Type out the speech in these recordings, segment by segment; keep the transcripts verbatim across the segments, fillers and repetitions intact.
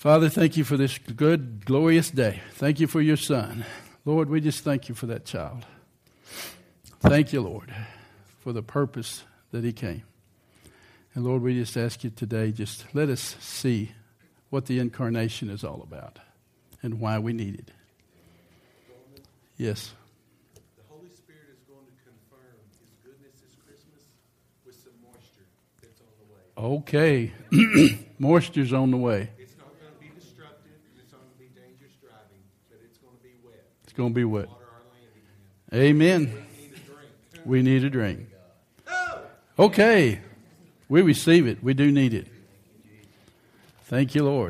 Father, thank you for this good, glorious day. Thank you for your son. Lord, we just thank you for that child. Thank you, Lord, for the purpose that he came. And Lord, we just ask you today, just let us see what the incarnation is all about and why we need it. Yes. The Holy Spirit is going to confirm his goodness this Christmas with some moisture that's on the way. Okay. Moisture's on the way. It's not going to be destructive. It's not going to be dangerous driving, but it's going to be wet. It's going to be wet. Water our land again. Amen. We need a drink. We need a drink. Okay. We receive it. We do need it. Thank you, Lord.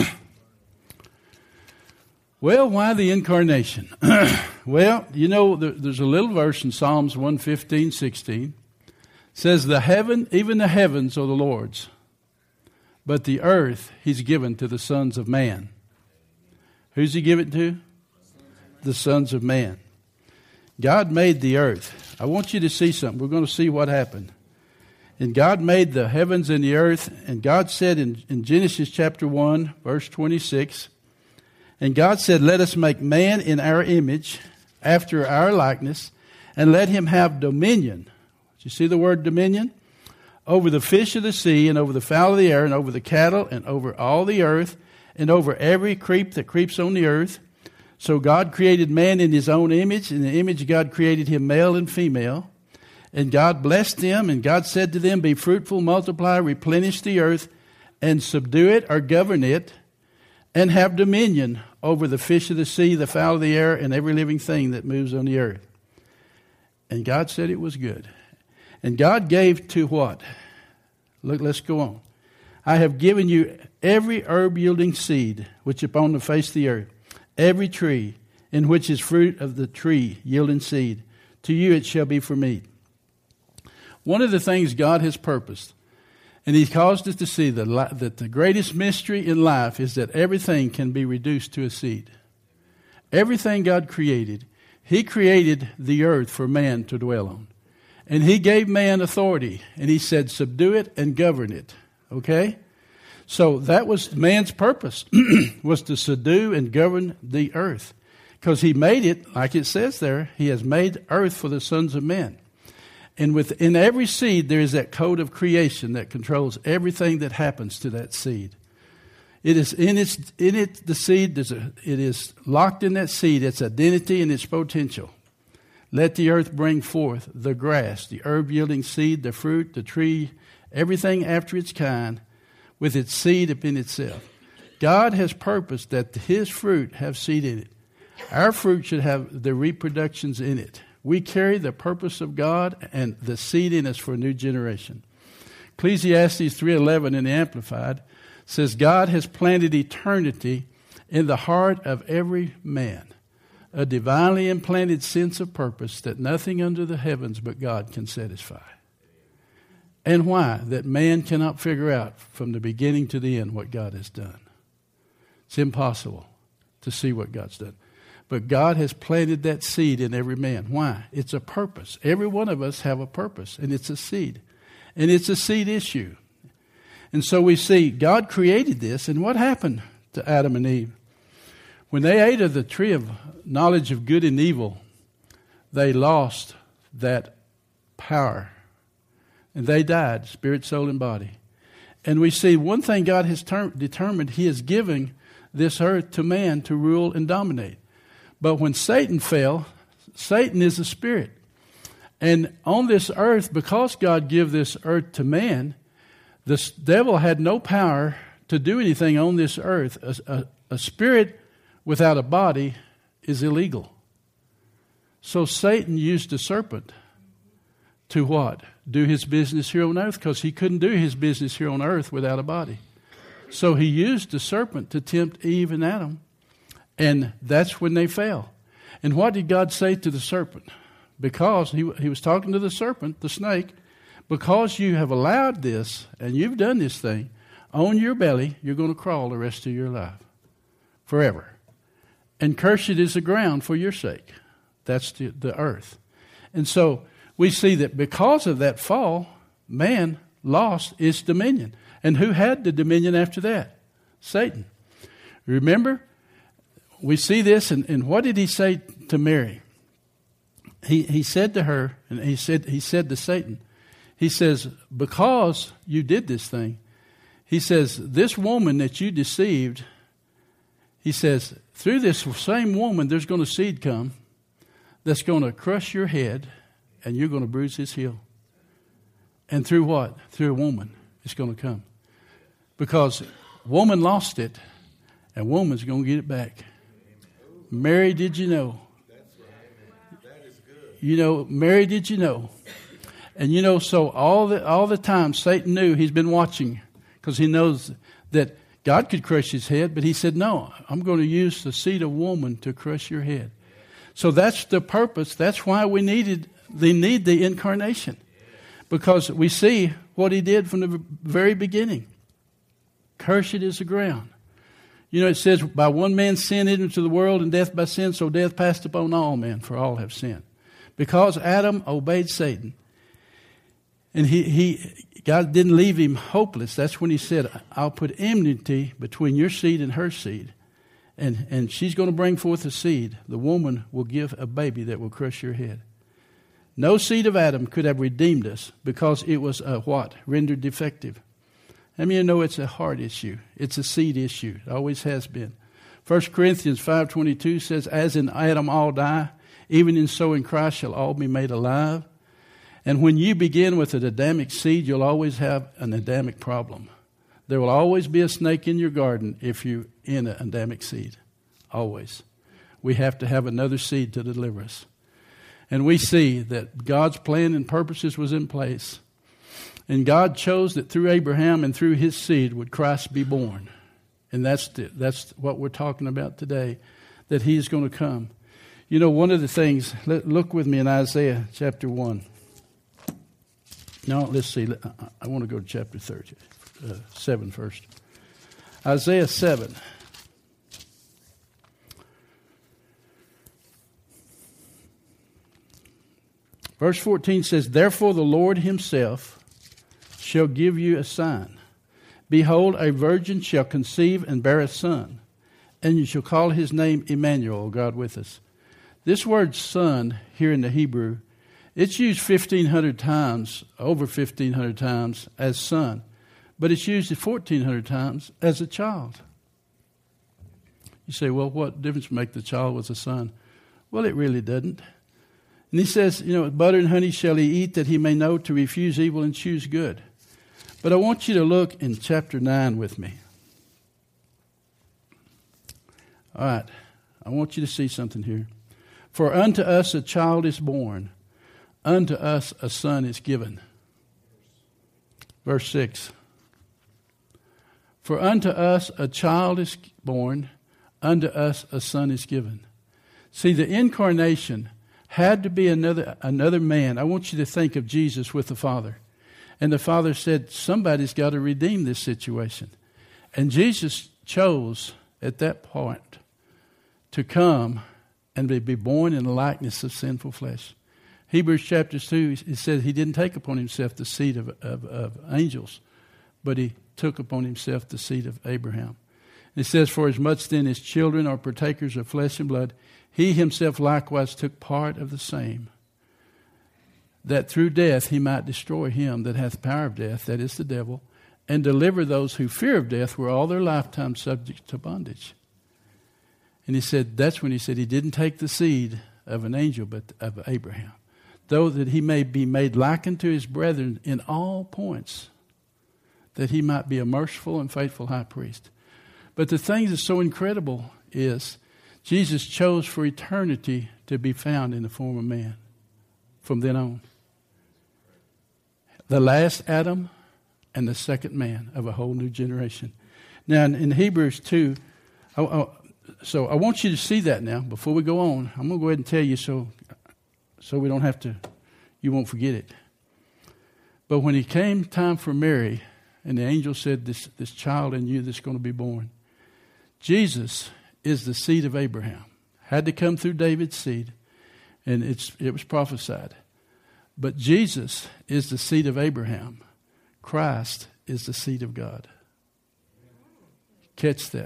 Well, why the incarnation? Well, you know, there, there's a little verse in Psalms one fifteen, sixteen. It says, the heaven, even the heavens are the Lord's, but the earth he's given to the sons of man. Who's he given to? The sons of man. God made the earth. I want you to see something. We're going to see what happened. And God made the heavens and the earth, and God said in, in Genesis chapter one, verse twenty-six, and God said, let us make man in our image, after our likeness, and let him have dominion. Do you see the word dominion? Over the fish of the sea, and over the fowl of the air, and over the cattle, and over all the earth, and over every creep that creeps on the earth. So God created man in his own image. In the image of God created him male and female. And God blessed them, and God said to them, be fruitful, multiply, replenish the earth, and subdue it or govern it, and have dominion over the fish of the sea, the fowl of the air, and every living thing that moves on the earth. And God said it was good. And God gave to what? Look, let's go on. I have given you every herb yielding seed, which upon the face of the earth, every tree in which is fruit of the tree yielding seed. To you it shall be for meat. One of the things God has purposed, and He's caused us to see that, that the greatest mystery in life is that everything can be reduced to a seed. Everything God created, He created the earth for man to dwell on. And He gave man authority, and He said, subdue it and govern it. Okay? So that was man's purpose, was to subdue and govern the earth. Because He made it, like it says there, He has made earth for the sons of men. And within every seed, there is that code of creation that controls everything that happens to that seed. It is in its in it the seed. There's a, it is locked in that seed. Its identity and its potential. Let the earth bring forth the grass, the herb yielding seed, the fruit, the tree, everything after its kind, with its seed upon itself. God has purposed that His fruit have seed in it. Our fruit should have the reproductions in it. We carry the purpose of God and the seed in us for a new generation. Ecclesiastes three eleven in the Amplified says, God has planted eternity in the heart of every man, a divinely implanted sense of purpose that nothing under the heavens but God can satisfy. And why? That man cannot figure out from the beginning to the end what God has done. It's impossible to see what God's done. But God has planted that seed in every man. Why? It's a purpose. Every one of us have a purpose, and it's a seed. And it's a seed issue. And so we see God created this, and what happened to Adam and Eve? When they ate of the tree of knowledge of good and evil, they lost that power. And they died, spirit, soul, and body. And we see one thing God has ter- determined, He is giving this earth to man to rule and dominate. But when Satan fell, Satan is a spirit. And on this earth, because God gave this earth to man, the devil had no power to do anything on this earth. A, a, a spirit without a body is illegal. So Satan used a serpent to what? Do his business here on earth, because he couldn't do his business here on earth without a body. So he used the serpent to tempt Eve and Adam. And that's when they fell. And what did God say to the serpent? Because he, he was talking to the serpent, the snake, because you have allowed this and you've done this thing, on your belly, you're going to crawl the rest of your life. Forever. And cursed is the ground for your sake. That's the, the earth. And so we see that because of that fall, man lost its dominion. And who had the dominion after that? Satan. Remember, we see this, and, and what did he say to Mary? He he said to her, and he said he said to Satan, he says, because you did this thing, he says, this woman that you deceived, he says, through this same woman, there's going to seed come that's going to crush your head, and you're going to bruise his heel. And through what? Through a woman, it's going to come. Because woman lost it, and woman's going to get it back. Mary, did you know? You know, Mary, did you know? And you know, so all the all the time Satan knew, he's been watching, because he knows that God could crush his head, but he said, no, I'm going to use the seed of woman to crush your head. So that's the purpose. That's why we needed, they need the incarnation. Because we see what he did from the very beginning. Cursed is the ground. You know, it says, by one man's sin entered into the world, and death by sin, so death passed upon all men, for all have sinned. Because Adam obeyed Satan, and he, he God didn't leave him hopeless. That's when he said, I'll put enmity between your seed and her seed. And, and she's going to bring forth a seed. The woman will give a baby that will crush your head. No seed of Adam could have redeemed us because it was a what? Rendered defective. I mean, you know it's a heart issue. It's a seed issue. It always has been. First Corinthians five twenty-two says, as in Adam all die, even in so in Christ shall all be made alive. And when you begin with an Adamic seed, you'll always have an Adamic problem. There will always be a snake in your garden if you're in an Adamic seed. Always. We have to have another seed to deliver us. And we see that God's plan and purposes was in place. And God chose that through Abraham and through his seed would Christ be born. And that's the, that's what we're talking about today, that he's going to come. You know, one of the things, let, look with me in Isaiah chapter one. No, let's see. I, I want to go to chapter thirty, uh, seven first. Isaiah seven. Verse fourteen says, therefore the Lord himself shall give you a sign. Behold, a virgin shall conceive and bear a son, and you shall call his name Emmanuel, God with us. This word son here in the Hebrew, it's used fifteen hundred times, over fifteen hundred times as son, but it's used fourteen hundred times as a child. You say, well, what difference make the child with a son? Well, it really doesn't. And he says, you know, butter and honey shall he eat, that he may know to refuse evil and choose good. But I want you to look in chapter nine with me. All right. I want you to see something here. For unto us a child is born, unto us a son is given. Verse six. For unto us a child is born, unto us a son is given. See, the incarnation had to be another another man. I want you to think of Jesus with the Father. And the Father said, somebody's got to redeem this situation. And Jesus chose at that point to come and be born in the likeness of sinful flesh. Hebrews chapter two, it says he didn't take upon himself the seed of, of, of angels, but he took upon himself the seed of Abraham. It says, for as much then as children are partakers of flesh and blood, he himself likewise took part of the same, that through death he might destroy him that hath power of death, that is the devil, and deliver those who fear of death were all their lifetime subject to bondage. And he said, that's when he said he didn't take the seed of an angel, but of Abraham, though that he may be made like unto his brethren in all points, that he might be a merciful and faithful high priest. But the thing that's so incredible is Jesus chose for eternity to be found in the form of man from then on. The last Adam and the second man of a whole new generation. Now in, in Hebrews two, I, I, so I want you to see that now before we go on. I'm going to go ahead and tell you so, so we don't have to, you won't forget it. But when it came time for Mary, and the angel said, this, this child in you that's going to be born, Jesus is the seed of Abraham. Had to come through David's seed, and it's it was prophesied. But Jesus is the seed of Abraham. Christ is the seed of God. Catch that.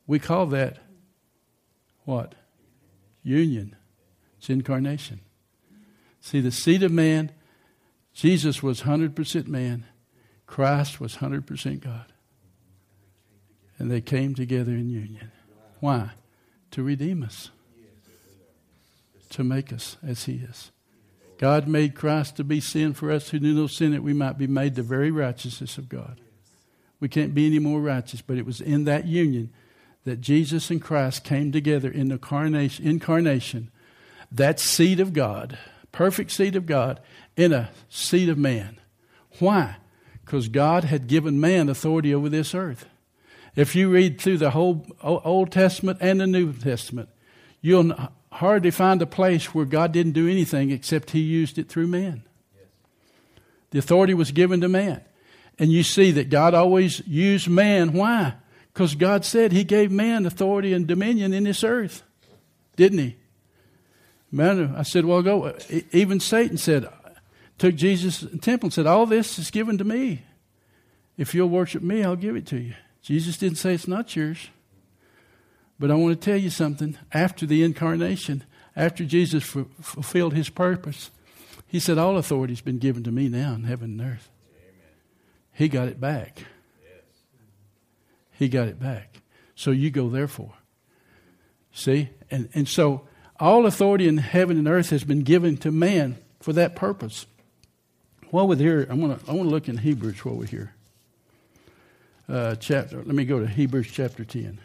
We call that what? Union. It's incarnation. See, the seed of man, Jesus was one hundred percent man. Christ was one hundred percent God. And they came together in union. Why? To redeem us. To make us as he is. God made Christ to be sin for us who knew no sin, that we might be made the very righteousness of God. We can't be any more righteous, but it was in that union that Jesus and Christ came together in the incarnation, incarnation, that seed of God, perfect seed of God, in a seed of man. Why? Because God had given man authority over this earth. If you read through the whole Old Testament and the New Testament, you'll hardly find a place where God didn't do anything except he used it through man. Yes. The authority was given to man. And you see that God always used man. Why? Because God said he gave man authority and dominion in this earth. Didn't he? Man, I said, well, go. Even Satan said, took Jesus to the temple and said, all this is given to me. If you'll worship me, I'll give it to you. Jesus didn't say it's not yours. But I want to tell you something. After the incarnation, after Jesus f- fulfilled his purpose, he said, all authority has been given to me now in heaven and earth. Amen. He got it back. Yes. He got it back. So you go therefore. See? And, and so all authority in heaven and earth has been given to man for that purpose. While we're here, I want to I want to look in Hebrews while we're here. Uh, chapter. Let me go to Hebrews chapter ten.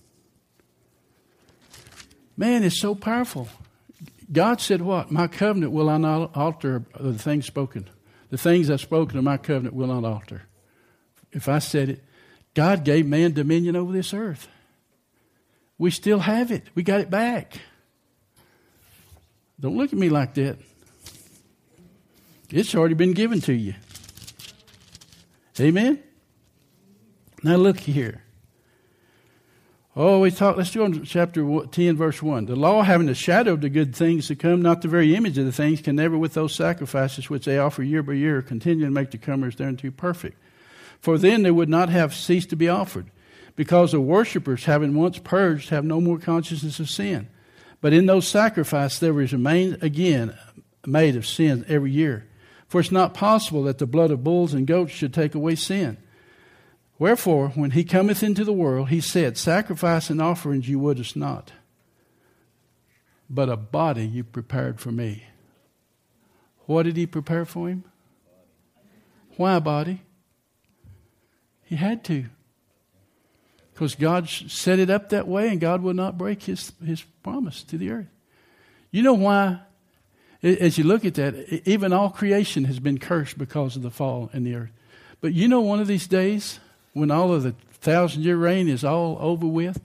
Man, it's so powerful. God said what? My covenant will I not alter the things spoken. The things I've spoken of my covenant will not alter. If I said it, God gave man dominion over this earth. We still have it. We got it back. Don't look at me like that. It's already been given to you. Amen? Now look here. Oh, we talk. Let's go on to chapter ten, verse one. The law, having the shadow of the good things to come, not the very image of the things, can never, with those sacrifices which they offer year by year, continue to make the comers thereunto perfect. For then they would not have ceased to be offered, because the worshippers, having once purged, have no more consciousness of sin. But in those sacrifices there is remained again made of sin every year. For it's not possible that the blood of bulls and goats should take away sin. Wherefore, when he cometh into the world, he said, sacrifice and offerings you wouldest not, but a body you prepared for me. What did he prepare for him? Why a body? He had to. Because God set it up that way, and God will not break his, his promise to the earth. You know why? As you look at that, even all creation has been cursed because of the fall in the earth. But you know, one of these days, when all of the thousand-year reign is all over with,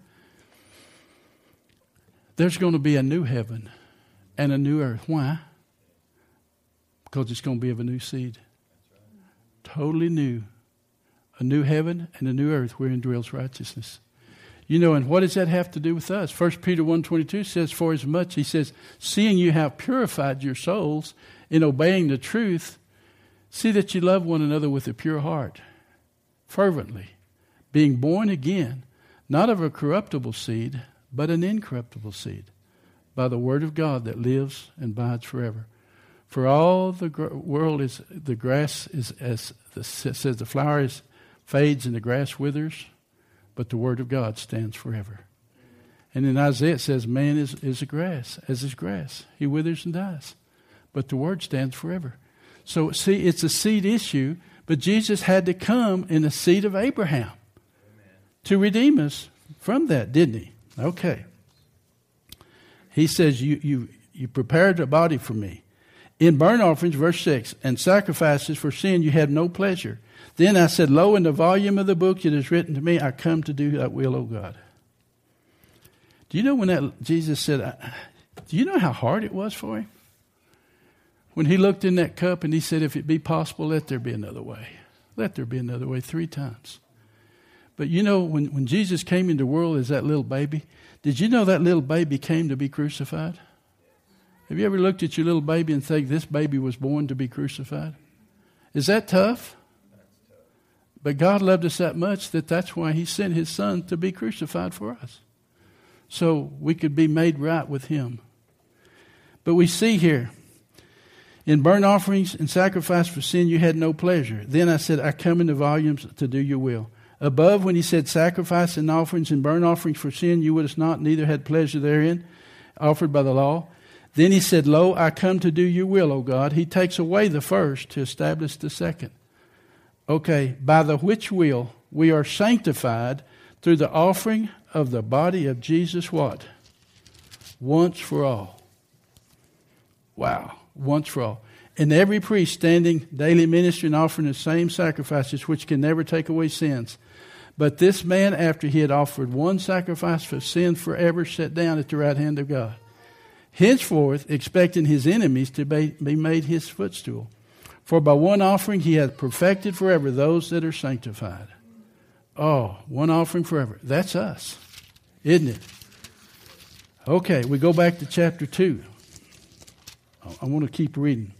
there's going to be a new heaven and a new earth. Why? Because it's going to be of a new seed. Totally new. A new heaven and a new earth wherein dwells righteousness. You know, and what does that have to do with us? First Peter one twenty-two says, for as much, he says, seeing you have purified your souls in obeying the truth, see that you love one another with a pure heart, fervently, being born again, not of a corruptible seed, but an incorruptible seed, by the word of God that lives and abides forever. For all the gr- world is, the grass is, as the, it says, the flower is, fades and the grass withers, but the word of God stands forever. And in Isaiah it says, man is, is a grass, as is grass. He withers and dies. But the word stands forever. So, see, it's a seed issue, but Jesus had to come in the seed of Abraham. Amen. To redeem us from that, didn't he? Okay. He says, you, you, you prepared a body for me. In burnt offerings, verse six, and sacrifices for sin you had no pleasure. Then I said, lo, in the volume of the book it is written to me, I come to do thy will, O God. Do you know when that Jesus said, I, do you know how hard it was for him? When he looked in that cup and he said, if it be possible, let there be another way. Let there be another way, three times. But you know, when, when Jesus came into the world as that little baby, did you know that little baby came to be crucified? Have you ever looked at your little baby and think this baby was born to be crucified? Is that tough? But God loved us that much that that's why he sent his son to be crucified for us. So we could be made right with him. But we see here, in burnt offerings and sacrifice for sin you had no pleasure. Then I said, I come in the volumes to do your will. Above, when he said sacrifice and offerings and burnt offerings for sin, you wouldest not, neither had pleasure therein, offered by the law. Then he said, Lo, I come to do your will, O God. He takes away the first to establish the second. Okay, by the which will we are sanctified through the offering of the body of Jesus, what? Once for all. Wow, once for all. And every priest standing daily ministering, offering the same sacrifices, which can never take away sins. But this man, after he had offered one sacrifice for sin forever, sat down at the right hand of God. Henceforth, expecting his enemies to be made his footstool. For by one offering he hath perfected forever those that are sanctified. Oh, one offering forever. That's us, isn't it? Okay, we go back to chapter two. I want to keep reading.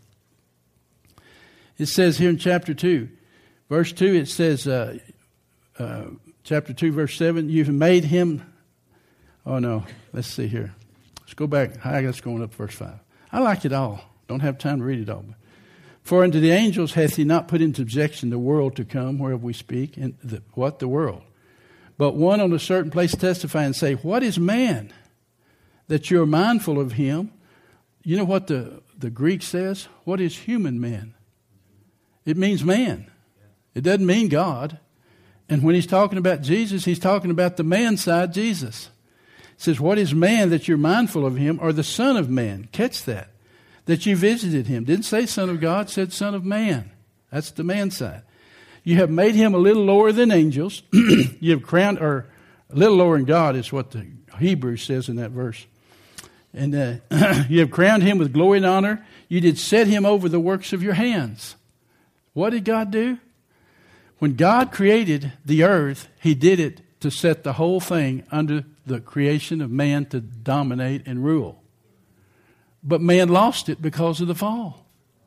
It says here in chapter two, verse two, it says, uh, uh, chapter two, verse seven, you've made him, oh no, let's see here. Let's go back. I guess going up verse five. I like it all. Don't have time to read it all. But for unto the angels hath he not put in subjection the world to come, whereof we speak. And the, what? The world. But one on a certain place testify and say, what is man that you are mindful of him? You know what the, the Greek says? What is human man? It means man. It doesn't mean God. And when he's talking about Jesus, he's talking about the man side, Jesus. It says, what is man that you're mindful of him, or the Son of Man? Catch that. That you visited him. Didn't say Son of God, said Son of Man. That's the man side. You have made him a little lower than angels. You have crowned, or a little lower than God is what the Hebrew says in that verse. And uh, you have crowned him with glory and honor. You did set him over the works of your hands. What did God do? When God created the earth, he did it to set the whole thing under the creation of man to dominate and rule. But man lost it because of the fall.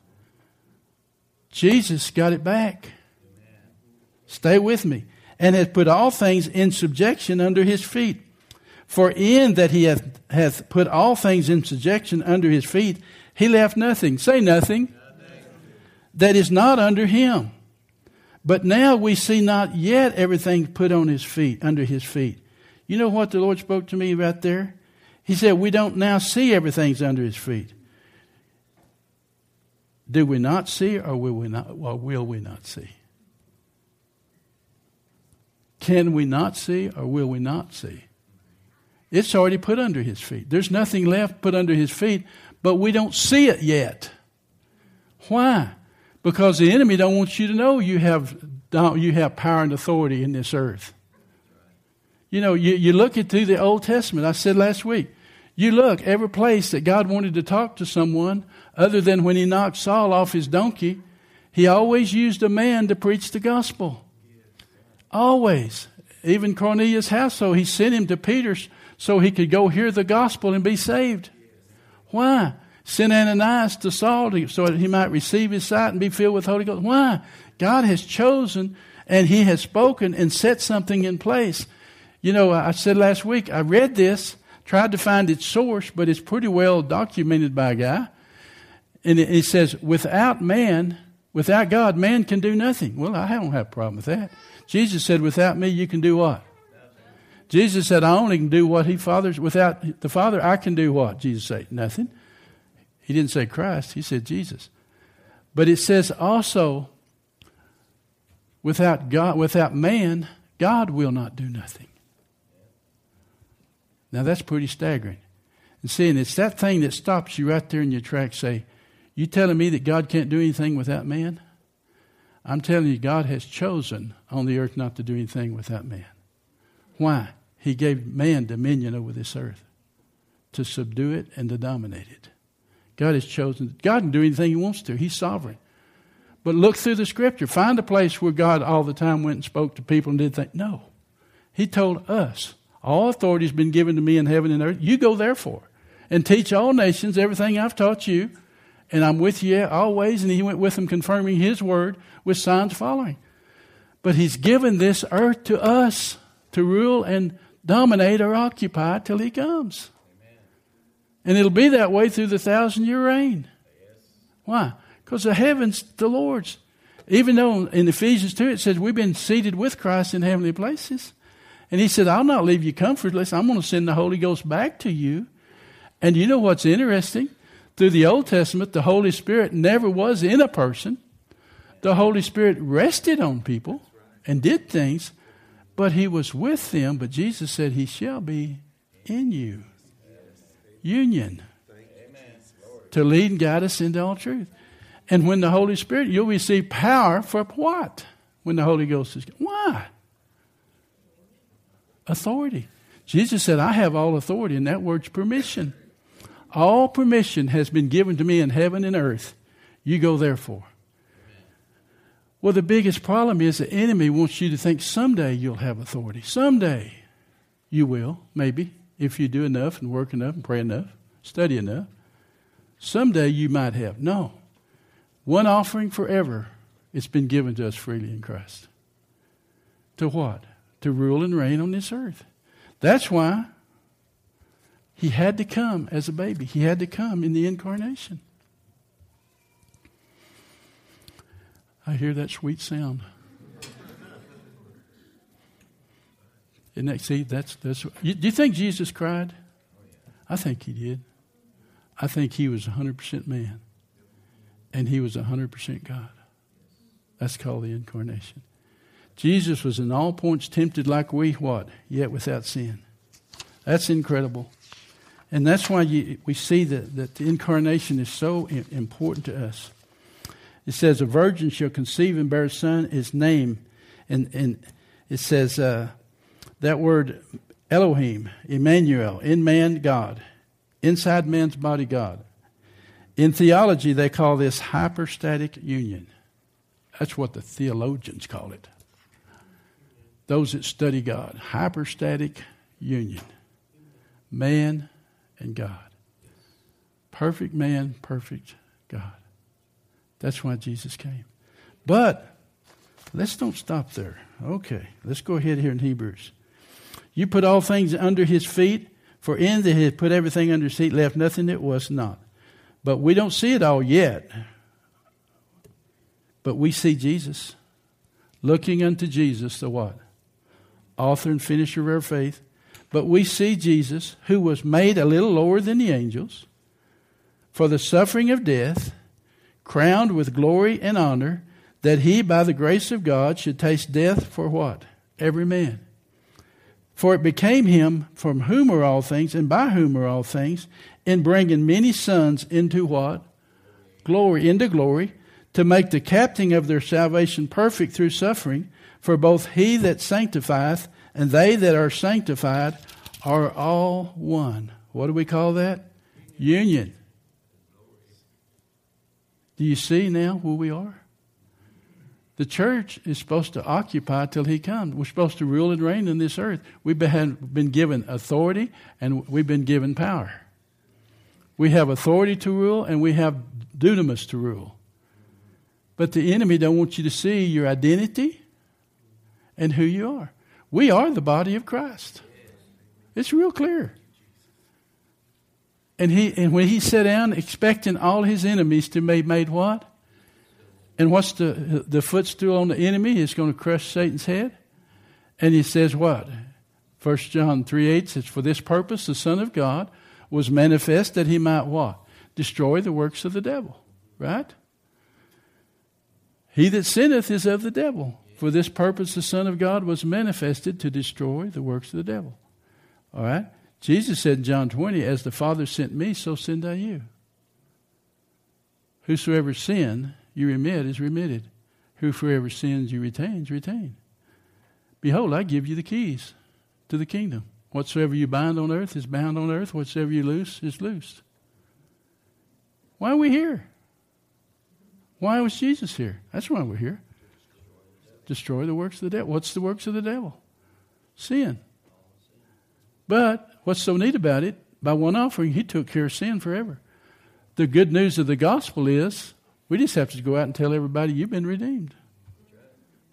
Jesus got it back. Stay with me. And hath put all things in subjection under his feet. For in that he hath, hath put all things in subjection under his feet, he left nothing. Say nothing. Nothing. That is not under him. But now we see not yet everything put on his feet, under his feet. You know what the Lord spoke to me right there? He said, we don't now see everything's under his feet. Do we not see, or will we not, or will we not see? Can we not see, or will we not see? It's already put under his feet. There's nothing left put under his feet, but we don't see it yet. Why? Because the enemy don't want you to know you have you have power and authority in this earth. You know, you, you look at through the Old Testament. I said last week, you look every place that God wanted to talk to someone, other than when he knocked Saul off his donkey, he always used a man to preach the gospel. Always. Even Cornelius' household, he sent him to Peter so he could go hear the gospel and be saved. Why? Sent Ananias to Saul to, so that he might receive his sight and be filled with the Holy Ghost. Why? God has chosen and he has spoken and set something in place. You know, I said last week, I read this, tried to find its source, but it's pretty well documented by a guy. And it, it says, without man, without God, man can do nothing. Well, I don't have a problem with that. Jesus said, without me, you can do what? Jesus said, I only can do what he fathers. Without the Father, I can do what? Jesus said, nothing. He didn't say Christ. He said Jesus. But it says also, without God, without man, God will not do nothing. Now that's pretty staggering. And see, and it's that thing that stops you right there in your tracks. Say, you telling me that God can't do anything without man? I'm telling you, God has chosen on the earth not to do anything without man. Why? He gave man dominion over this earth to subdue it and to dominate it. God has chosen. God can do anything he wants to. He's sovereign. But look through the scripture. Find a place where God all the time went and spoke to people and did things. No. He told us, all authority has been given to me in heaven and earth. You go therefore and teach all nations everything I've taught you. And I'm with you always. And he went with them confirming his word with signs following. But He's given this earth to us to rule and dominate or occupy till He comes. Amen. And it'll be that way through the thousand-year reign. Yes. Why? Because the heaven's the Lord's. Even though in Ephesians two it says we've been seated with Christ in heavenly places. And He said, I'll not leave you comfortless. I'm going to send the Holy Ghost back to you. And you know what's interesting? Through the Old Testament, the Holy Spirit never was in a person. The Holy Spirit rested on people and did things, but He was with them. But Jesus said, He shall be in you. Union. To lead and guide us into all truth. And when the Holy Spirit, you'll receive power for what? When the Holy Ghost is, why? Authority. Jesus said, I have all authority, and that word's permission. All permission has been given to me in heaven and earth. You go therefore. Well, the biggest problem is the enemy wants you to think someday you'll have authority. Someday you will, maybe, if you do enough and work enough and pray enough, study enough. Someday you might have. No. One offering forever. It's been given to us freely in Christ. To what? To rule and reign on this earth. That's why He had to come as a baby. He had to come in the incarnation. I hear that sweet sound. Isn't that, see, that's, that's, you, do you think Jesus cried? I think He did. I think He was one hundred percent man. And He was one hundred percent God. That's called the incarnation. Jesus was in all points tempted like we, what? Yet without sin. That's incredible. And that's why you, we see that, that the incarnation is so i- important to us. It says, a virgin shall conceive and bear a son, his name. And, and it says, uh, that word Elohim, Emmanuel, in man, God. Inside man's body, God. In theology, they call this hypostatic union. That's what the theologians call it. Those that study God. Hypostatic union. Man and God. Perfect man, perfect God. That's why Jesus came. But let's don't stop there. Okay, let's go ahead here in Hebrews. You put all things under His feet, for in that He had put everything under His feet, left nothing that was not. But we don't see it all yet. But we see Jesus. Looking unto Jesus, the what? Author and finisher of our faith. But we see Jesus, who was made a little lower than the angels, for the suffering of death, crowned with glory and honor, that He, by the grace of God, should taste death for what? Every man. For it became Him, from whom are all things, and by whom are all things, in bringing many sons into what? Glory, into glory, to make the captain of their salvation perfect through suffering. For both He that sanctifieth and they that are sanctified are all one. What do we call that? Union. Do you see now who we are? The church is supposed to occupy till He comes. We're supposed to rule and reign in this earth. We've been, been given authority and we've been given power. We have authority to rule and we have dunamis to rule. But the enemy don't want you to see your identity and who you are. We are the body of Christ. It's real clear. And he and when He sat down expecting all His enemies to be made what? And what's the the footstool on the enemy? It's going to crush Satan's head. And He says what? First John three eight says, for this purpose the Son of God was manifest that He might what? Destroy the works of the devil. Right? He that sinneth is of the devil. For this purpose the Son of God was manifested to destroy the works of the devil. All right? Jesus said in John twenty, as the Father sent me, so send I you. Whosoever sin you remit is remitted. Whosoever sins you retain is retained. Behold, I give you the keys to the kingdom. Whatsoever you bind on earth is bound on earth. Whatsoever you loose is loosed. Why are we here? Why was Jesus here? That's why we're here. Destroy the works of the devil. What's the works of the devil? Sin. But what's so neat about it, by one offering, He took care of sin forever. The good news of the gospel is we just have to go out and tell everybody you've been redeemed.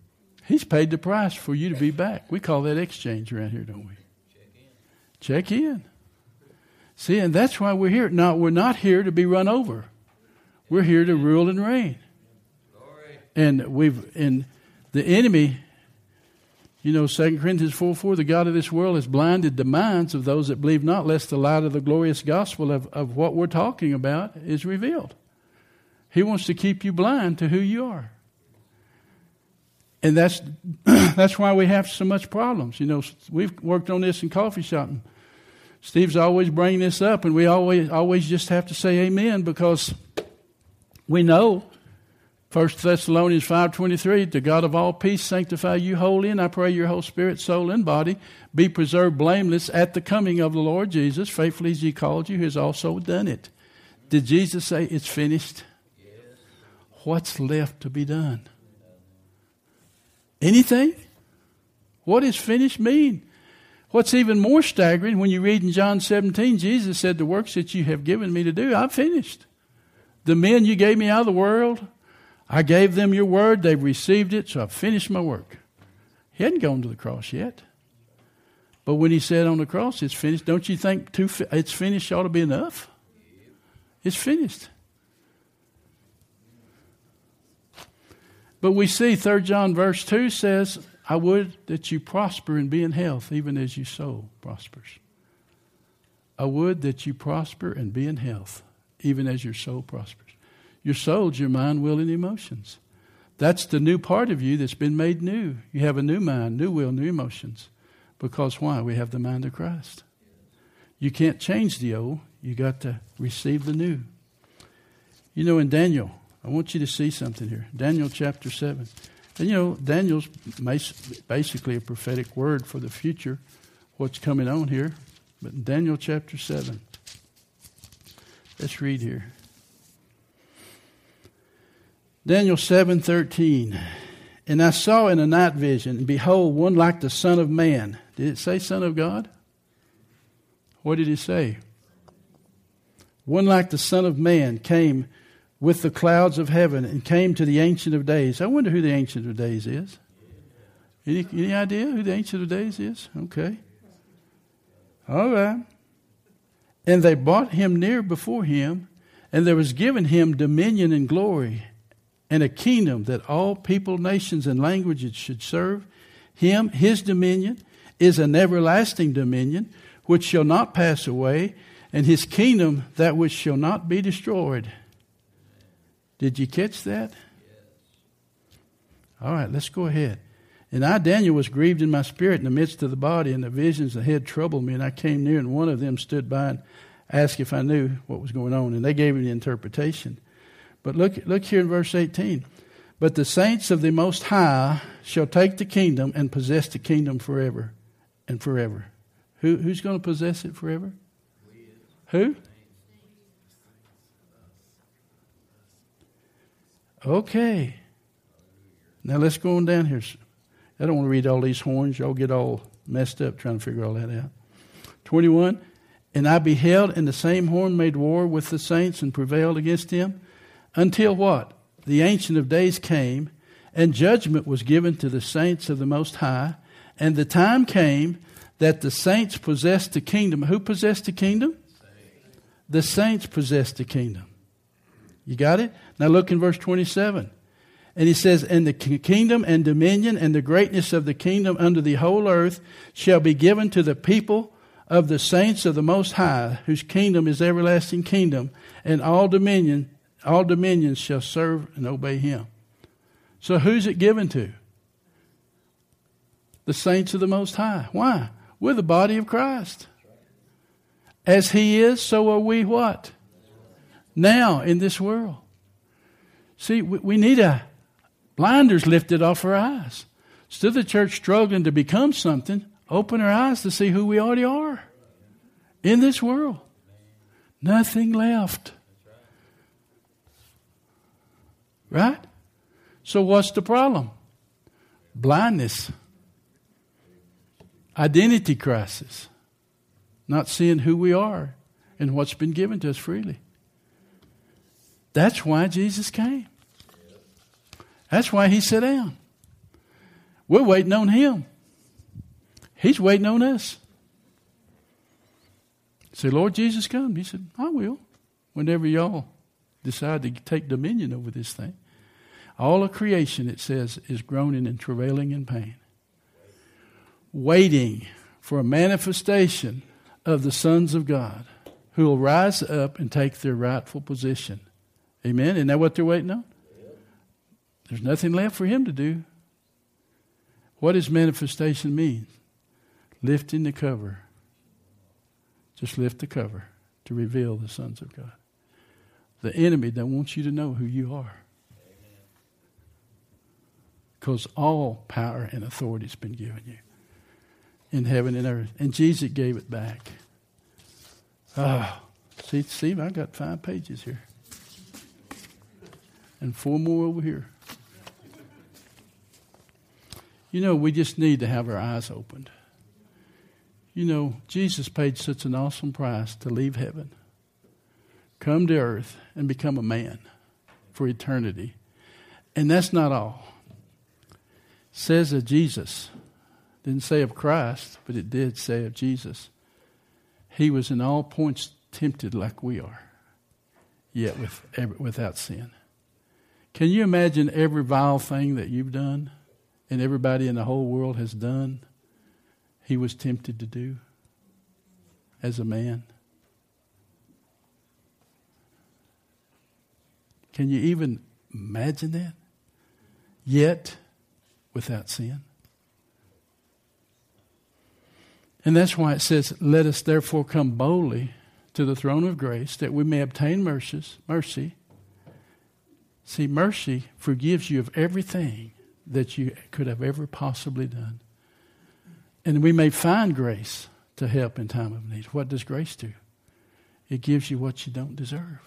He's paid the price for you to be back. We call that exchange around here, don't we? Check in. Check in. See, and that's why we're here. Now, we're not here to be run over. We're here to rule and reign. Glory. And we've, and the enemy, you know, Second Corinthians four four, the God of this world has blinded the minds of those that believe not, lest the light of the glorious gospel of, of what we're talking about is revealed. He wants to keep you blind to who you are. And that's that's why we have so much problems. You know, we've worked on this in coffee shop. Steve's always bringing this up, and we always always just have to say amen, because we know First Thessalonians five twenty-three, the God of all peace sanctify you wholly, and I pray your whole spirit, soul, and body be preserved blameless at the coming of the Lord Jesus. Faithfully as he called you, he has also done it. Did Jesus say it's finished? Yes. What's left to be done? Anything? What does finished mean? What's even more staggering, when you read in John seventeen, Jesus said, the works that you have given me to do, I've finished. The men you gave me out of the world, I gave them your word, they've received it, so I've finished my work. He hadn't gone to the cross yet. But when he said on the cross, it's finished, don't you think two, it's finished ought to be enough? It's finished. But we see Third John verse two says, I would that you prosper and be in health, even as your soul prospers. I would that you prosper and be in health, even as your soul prospers. Your soul's your mind, will, and emotions. That's the new part of you that's been made new. You have a new mind, new will, new emotions. Because why? We have the mind of Christ. You can't change the old. You got to receive the new. You know, in Daniel, I want you to see something here. Daniel chapter seven. And you know, Daniel's basically a prophetic word for the future, what's coming on here. But in Daniel chapter seven, let's read here. Daniel seven thirteen. And I saw in a night vision, and behold, one like the Son of Man. Did it say Son of God? What did it say? One like the Son of Man came with the clouds of heaven and came to the Ancient of Days. I wonder who the Ancient of Days is. Any, any idea who the Ancient of Days is? Okay. All right. And they brought him near before him, and there was given him dominion and glory, and a kingdom that all people, nations, and languages should serve him. His dominion is an everlasting dominion, which shall not pass away, and his kingdom that which shall not be destroyed. Did you catch that? Yes. All right, let's go ahead. And I, Daniel, was grieved in my spirit in the midst of the body, and the visions of the head troubled me. And I came near, and one of them stood by and asked if I knew what was going on. And they gave me the interpretation. But look, look here in verse eighteen. But the saints of the Most High shall take the kingdom and possess the kingdom forever and forever. Who, who's going to possess it forever? Who? Okay. Now let's go on down here. I don't want to read all these horns. Y'all get all messed up trying to figure all that out. twenty-one. And I beheld, and the same horn made war with the saints and prevailed against them, until what? The Ancient of Days came, and judgment was given to the saints of the Most High. And the time came that the saints possessed the kingdom. Who possessed the kingdom? Saints. The saints possessed the kingdom. You got it? Now look in verse twenty-seven. And he says, and the kingdom and dominion and the greatness of the kingdom under the whole earth shall be given to the people of the saints of the Most High, whose kingdom is everlasting kingdom, and all dominion, all dominions shall serve and obey him. So who's it given to? The saints of the Most High. Why? We're the body of Christ. As he is, so are we what? Now in this world. See, we, we need a blinders lifted off our eyes. Still the church struggling to become something, open our eyes to see who we already are in this world. Nothing left. Right? So what's the problem? Blindness. Identity crisis. Not seeing who we are and what's been given to us freely. That's why Jesus came. That's why he sat down. We're waiting on him. He's waiting on us. Say, Lord Jesus, come. He said, I will. Whenever y'all decide to take dominion over this thing. All of creation, it says, is groaning and travailing in pain. Waiting for a manifestation of the sons of God who will rise up and take their rightful position. Amen? Isn't that what they're waiting on? There's nothing left for him to do. What does manifestation mean? Lifting the cover. Just lift the cover to reveal the sons of God. The enemy don't want you to know who you are. Because all power and authority has been given you in heaven and earth. And Jesus gave it back. Ah, see, Steve, I got five pages here. And four more over here. You know, we just need to have our eyes opened. You know, Jesus paid such an awesome price to leave heaven, come to earth, and become a man for eternity. And that's not all. It says of Jesus, didn't say of Christ, but it did say of Jesus. He was in all points tempted like we are, yet with, without sin. Can you imagine every vile thing that you've done and everybody in the whole world has done? He was tempted to do as a man. Can you even imagine that? Yet without sin. And that's why it says, let us therefore come boldly to the throne of grace that we may obtain mercies, mercy. See, mercy forgives you of everything that you could have ever possibly done. And we may find grace to help in time of need. What does grace do? It gives you what you don't deserve.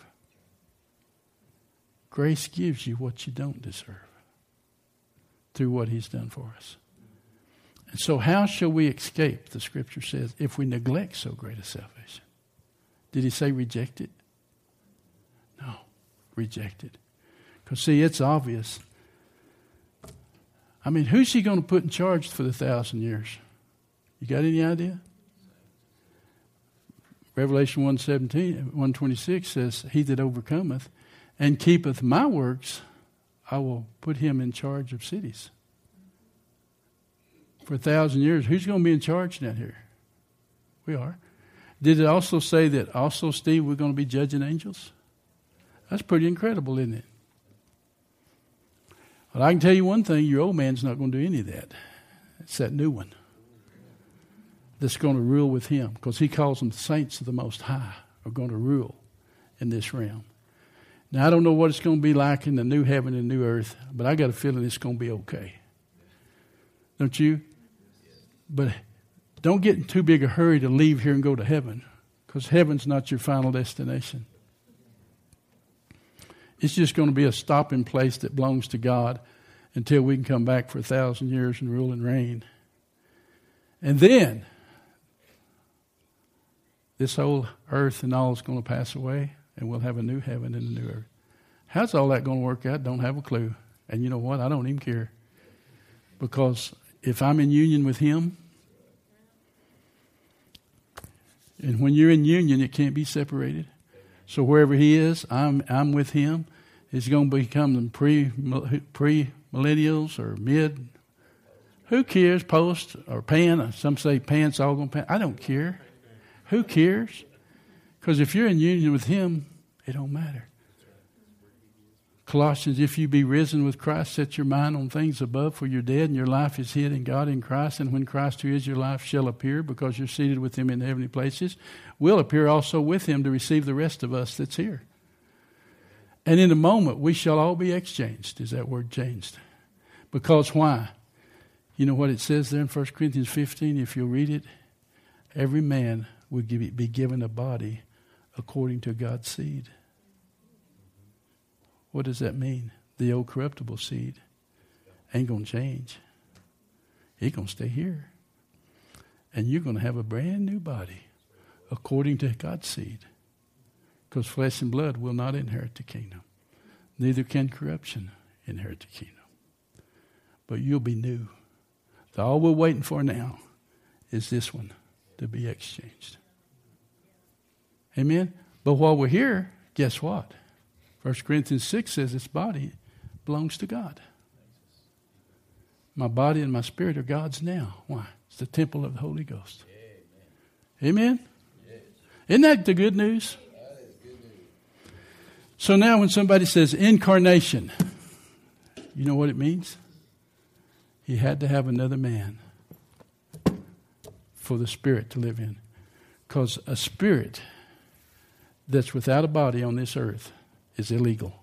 Grace gives you what you don't deserve through what he's done for us. And so how shall we escape, the scripture says, if we neglect so great a salvation? Did he say reject it? No, reject it. Because see, it's obvious. I mean, who's he going to put in charge for the thousand years? You got any idea? Revelation one seventeen, one twenty-six says, he that overcometh and keepeth my works, I will put him in charge of cities. For a thousand years, who's going to be in charge down here? We are. Did it also say that also, Steve, we're going to be judging angels? That's pretty incredible, isn't it? Well, I can tell you one thing, your old man's not going to do any of that. It's that new one that's going to rule with him, because he calls them saints of the Most High are going to rule in this realm. Now, I don't know what it's going to be like in the new heaven and new earth, but I got a feeling it's going to be okay. Don't you? But don't get in too big a hurry to leave here and go to heaven, because heaven's not your final destination. It's just going to be a stopping place that belongs to God until we can come back for a thousand years and rule and reign. And then this whole earth and all is going to pass away, and we'll have a new heaven and a new earth. How's all that going to work out? Don't have a clue. And you know what? I don't even care. Because if I'm in union with him, and when you're in union, it can't be separated. So wherever he is, I'm I'm with him. It's going to become the pre, pre-millennials or mid. Who cares? Post or pan. Some say pants all going to pan. I don't care. Who cares? Because if you're in union with him, it don't matter. Colossians, if you be risen with Christ, set your mind on things above, for you're dead and your life is hid in God in Christ. And when Christ, who is your life, shall appear, because you're seated with him in heavenly places, we'll appear also with him to receive the rest of us that's here. And in a moment, we shall all be exchanged. Is that word changed? Because why? You know what it says there in First Corinthians fifteen, if you'll read it? Every man will give, be given a body according to God's seed. What does that mean? The old corruptible seed ain't going to change. It's going to stay here. And you're going to have a brand new body according to God's seed. Because flesh and blood will not inherit the kingdom. Neither can corruption inherit the kingdom. But you'll be new. So all we're waiting for now is this one to be exchanged. Amen? But while we're here, guess what? First Corinthians six says this body belongs to God. My body and my spirit are God's now. Why? It's the temple of the Holy Ghost. Amen? Amen? Yes. Isn't that the good news? That is good news. So now when somebody says incarnation, you know what it means? He had to have another man for the spirit to live in. Because a spirit that's without a body on this earth is illegal.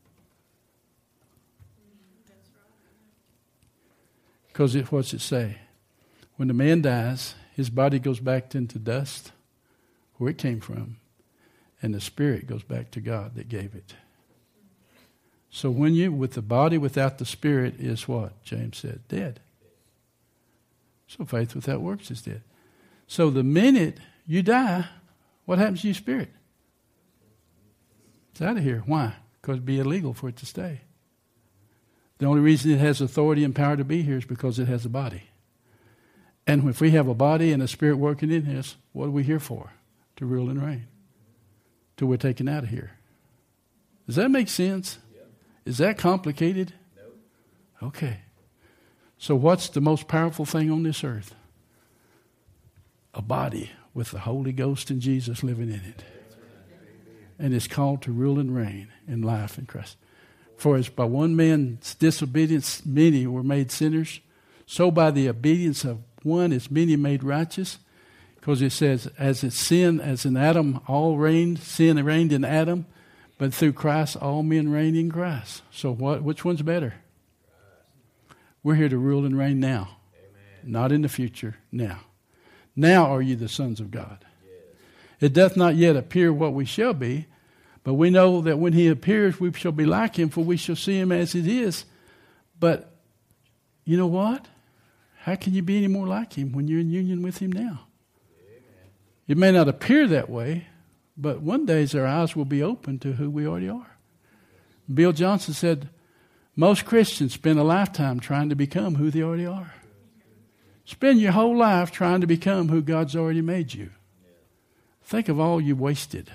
Because it, what's it say? When the man dies, his body goes back into dust, where it came from, and the spirit goes back to God that gave it. So when you, with the body without the spirit is what? James said, dead. So faith without works is dead. So the minute you die, what happens to your spirit? It's out of here. Why? Because it'd be illegal for it to stay. The only reason it has authority and power to be here is because it has a body. And if we have a body and a spirit working in us, what are we here for? To rule and reign. Till we're taken out of here. Does that make sense? Yep. Is that complicated? No. Okay. So what's the most powerful thing on this earth? A body with the Holy Ghost and Jesus living in it. And it's called to rule and reign in life in Christ. For as by one man's disobedience many were made sinners, so by the obedience of one is many made righteous. Because it says, as it's sin, as in Adam all reigned, sin reigned in Adam, but through Christ all men reign in Christ. So what? Which one's better? We're here to rule and reign now. Amen. Not in the future, now. Now are you the sons of God. Yes. It doth not yet appear what we shall be, but we know that when he appears, we shall be like him, for we shall see him as it is. But you know what? How can you be any more like him when you're in union with him now? Amen. It may not appear that way, but one day our eyes will be open to who we already are. Bill Johnson said, most Christians spend a lifetime trying to become who they already are. Spend your whole life trying to become who God's already made you. Think of all you wasted.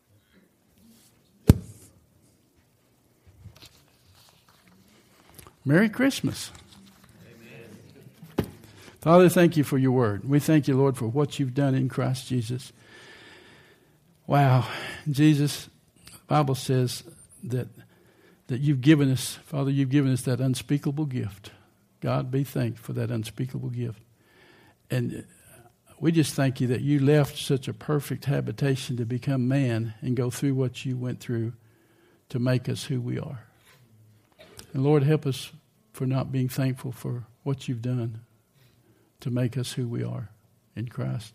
Merry Christmas. Amen. Father, thank you for your word. We thank you, Lord, for what you've done in Christ Jesus. Wow. Jesus, the Bible says that, that you've given us, Father, you've given us that unspeakable gift. God, be thanked for that unspeakable gift. And we just thank you that you left such a perfect habitation to become man and go through what you went through to make us who we are. And Lord, help us for not being thankful for what you've done to make us who we are in Christ.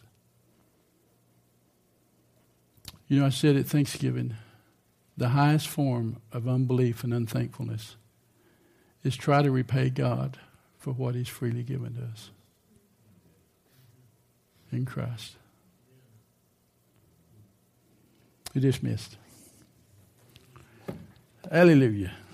You know, I said at Thanksgiving, the highest form of unbelief and unthankfulness is try to repay God for what he's freely given to us in Christ. You're dismissed. Hallelujah.